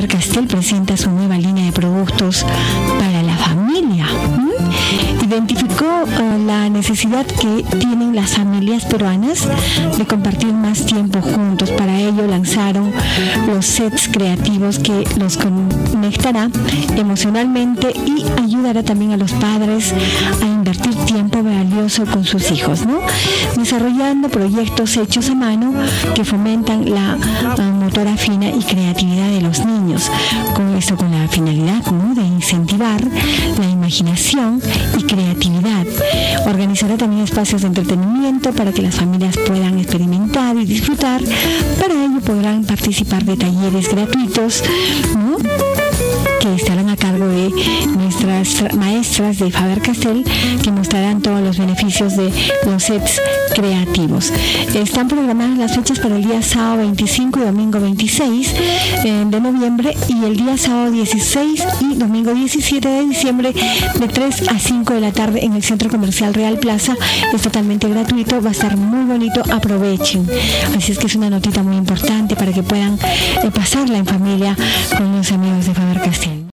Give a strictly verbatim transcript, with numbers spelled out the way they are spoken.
Faber-Castell presenta su nueva línea de productos para la familia. ¿Mm? Identificó uh, la necesidad que tienen las familias peruanas de compartir más tiempo juntos. Para ello lanzaron los sets creativos que los conectará emocionalmente y ayudará también a los padres a invertir tiempo valioso con sus hijos, ¿no? Desarrollando proyectos hechos a mano que fomentan la uh, motora fina y creatividad de los niños. Con esto, con la finalidad, ¿no?, de incentivar la imaginación y creatividad. Organizará también espacios de entretenimiento para que las familias puedan experimentar y disfrutar. Para ello podrán participar de talleres gratuitos, ¿no?, que estarán a cargo de nuestras maestras de Faber-Castell, que mostrarán todos los beneficios de los sets creativos. Están programadas las fechas para el día sábado veinticinco y domingo veintiséis eh, de noviembre, y el día sábado dieciséis y domingo diecisiete de diciembre de tres a cinco de la tarde en el Centro Comercial Real Plaza. Es totalmente gratuito, va a estar muy bonito, aprovechen. Así es que es una notita muy importante para que puedan eh, pasarla en familia con los amigos de Faber-Castell.